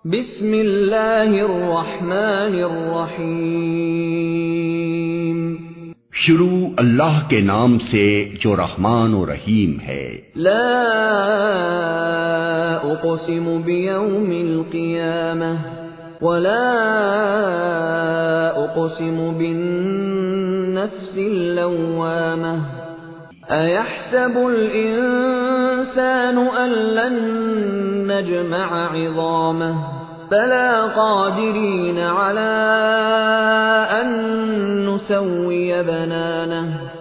بسم اللہ الرحمن الرحیم۔ شروع اللہ کے نام سے جو رحمان و رحیم ہے۔ لا اقسم بیوم القیامہ ولا اقسم بالنفس اللوامہ ایحسب الانسان ان لن نجمع عظامہ بلا قادرین علی ان نسوی بنانہ۔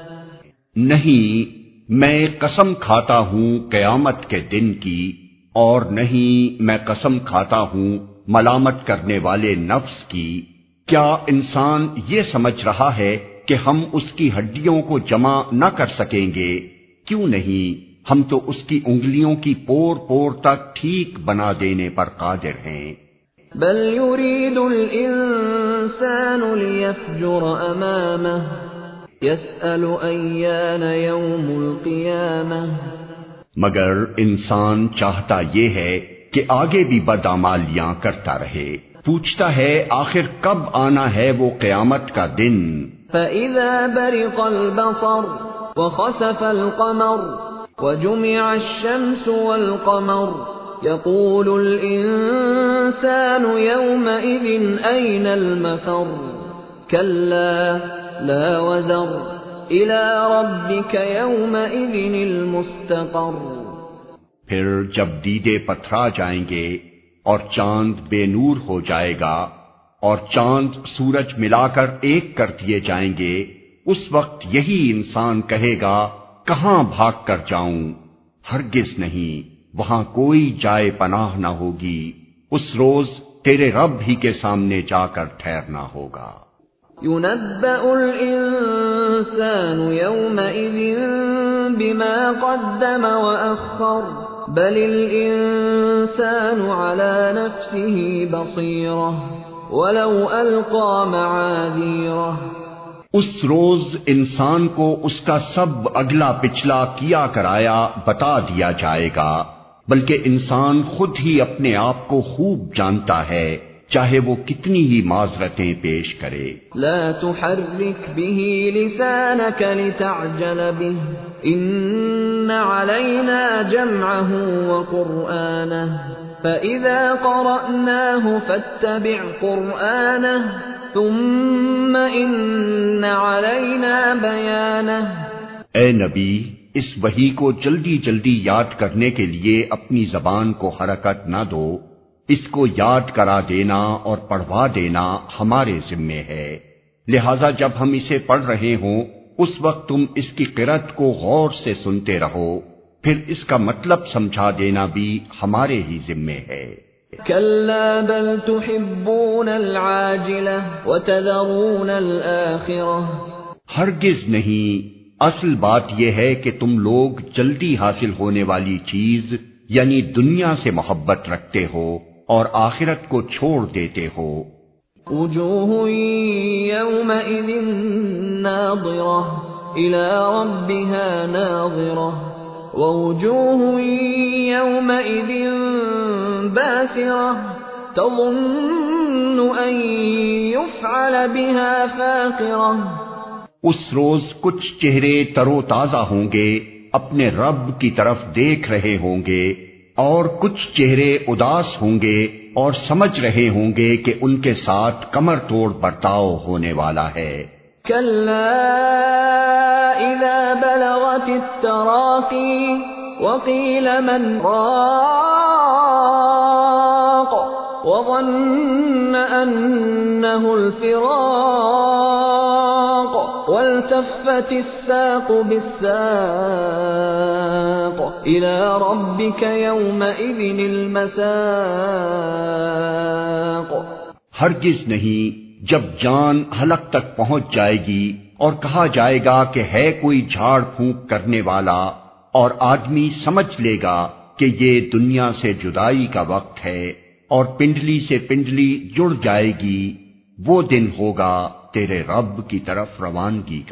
نہیں، میں قسم کھاتا ہوں قیامت کے دن کی، اور نہیں میں قسم کھاتا ہوں ملامت کرنے والے نفس کی۔ کیا انسان یہ سمجھ رہا ہے کہ ہم اس کی ہڈیوں کو جمع نہ کر سکیں گے؟ کیوں نہیں، ہم تو اس کی انگلیوں کی پور پور تک ٹھیک بنا دینے پر قادر ہیں۔ بل يريد الانسان ليفجر امامه يسأل ايان يوم القيامة۔ مگر انسان چاہتا یہ ہے کہ آگے بھی بدعمالیاں کرتا رہے، پوچھتا ہے آخر کب آنا ہے وہ قیامت کا دن۔ فإذا برق البصر وخسف القمر وجمع الشمس والقمر يقول الإنسان يومئذ أين المفر كلا لا وزر إلى ربك يومئذ المستقر۔ پھر جب دیدے پتھرا جائیں گے اور چاند بے نور ہو جائے گا اور چاند سورج ملا کر ایک کر دیے جائیں گے، اس وقت یہی انسان کہے گا کہاں بھاگ کر جاؤں؟ ہرگز نہیں، وہاں کوئی جائے پناہ نہ ہوگی، اس روز تیرے رب ہی کے سامنے جا کر ٹھہرنا ہوگا۔ يُنَبَّأُ الْإِنسَانُ يَوْمَئِذٍ بِمَا قَدَّمَ وَأَخَّرَ بَلِ الْإِنسَانُ عَلَى نَفْسِهِ بَصِيرَةٌ وَلَوْ أَلْقَى مَعَاذِيرَهُ۔ اس روز انسان کو اس کا سب اگلا پچھلا کیا کرایا بتا دیا جائے گا، بلکہ انسان خود ہی اپنے آپ کو خوب جانتا ہے، چاہے وہ کتنی ہی معذرتیں پیش کرے۔ لا تحرک به لسانك لتعجل به ان علینا جمعه وقرآنه فإذا قرأناه فاتبع قرآنه ثم ان علینا بیانہ۔ اے نبی، اس وحی کو جلدی جلدی یاد کرنے کے لیے اپنی زبان کو حرکت نہ دو، اس کو یاد کرا دینا اور پڑھوا دینا ہمارے ذمے ہے، لہذا جب ہم اسے پڑھ رہے ہوں اس وقت تم اس کی قرأت کو غور سے سنتے رہو، پھر اس کا مطلب سمجھا دینا بھی ہمارے ہی ذمے ہے۔ كلا بل تحبون العاجلة وتذرون الآخرة۔ ہرگز نہیں، اصل بات یہ ہے کہ تم لوگ جلدی حاصل ہونے والی چیز یعنی دنیا سے محبت رکھتے ہو اور آخرت کو چھوڑ دیتے ہو۔ وجوہ یومئذ ناظرة إلى ربها ناظرة ووجوه يومئذ باسرة تظن أن يفعل بها فاقرة۔ اس روز کچھ چہرے تر و تازہ ہوں گے، اپنے رب کی طرف دیکھ رہے ہوں گے، اور کچھ چہرے اداس ہوں گے اور سمجھ رہے ہوں گے کہ ان کے ساتھ کمر توڑ برتاؤ ہونے والا ہے۔ كلا إذا بلغت التراقي وقيل من راق وظن أنه الفراق والتفت الساق بالساق إلى ربك يومئذ المساق۔ ہرگز نہیں، جب جان حلق تک پہنچ جائے گی اور کہا جائے گا کہ ہے کوئی جھاڑ پھونک کرنے والا، اور آدمی سمجھ لے گا کہ یہ دنیا سے جدائی کا وقت ہے اور پنڈلی سے پنڈلی جڑ جائے گی، وہ دن ہوگا تیرے رب کی طرف روانگی کا۔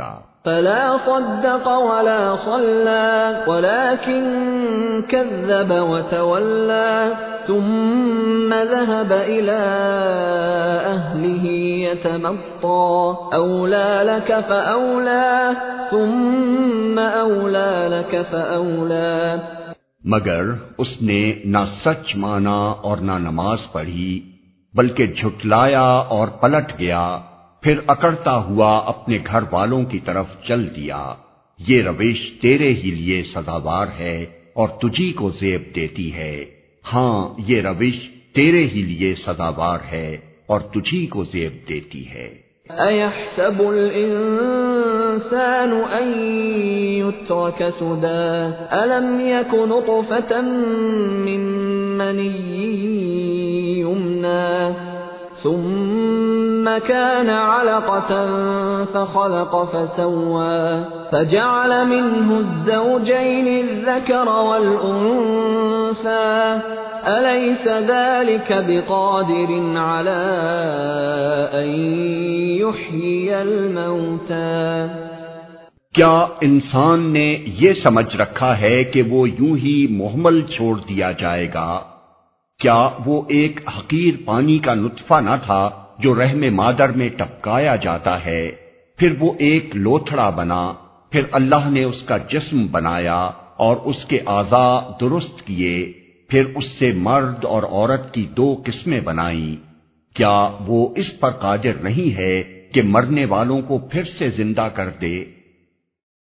فلا صدق ولا صلى ولكن كذب وتولى ثم ذهب إلى أهله يتمطى أولى لك فأولى ثم أولى لك فأولى مگر اس نے نہ سچ مانا اور نہ نماز پڑھی، بلکہ جھٹلایا اور پلٹ گیا، پھر اکڑتا ہوا اپنے گھر والوں کی طرف چل دیا۔ یہ روش تیرے ہی لیے سزاوار ہے اور تجھی کو زیب دیتی ہے۔ ہاں، یہ روش تیرے ہی لیے سزاوار ہے اور تجھی کو زیب دیتی ہے۔ أَيَحْسَبُ الْإِنسَانُ أَن يُتْرَكَ سُدًى أَلَمْ يَكُ نُطْفَةً مِّن مَّنِيٍّ يُمْنَىٰ ثُمَّ كَانَ عَلَقَةً فَخَلَقَ فَسَوَّىٰ فَجَعَلَ مِنْهُ الزَّوْجَيْنِ الذَّكَرَ وَالْأُنثَىٰ أَلَيْسَ ذَلِكَ بِقَادِرٍ عَلَىٰ أَن يُحْيِيَ الْمَوْتَىٰ؟ کیا انسان نے یہ سمجھ رکھا ہے کہ وہ یوں ہی مہمل چھوڑ دیا جائے گا؟ کیا وہ ایک حقیر پانی کا نطفہ نہ تھا جو رحم مادر میں ٹپکایا جاتا ہے، پھر وہ ایک لوتھڑا بنا، پھر اللہ نے اس کا جسم بنایا اور اس کے اعضاء درست کیے، پھر اس سے مرد اور عورت کی 2 قسمیں بنائیں۔ کیا وہ اس پر قادر نہیں ہے کہ مرنے والوں کو پھر سے زندہ کر دے؟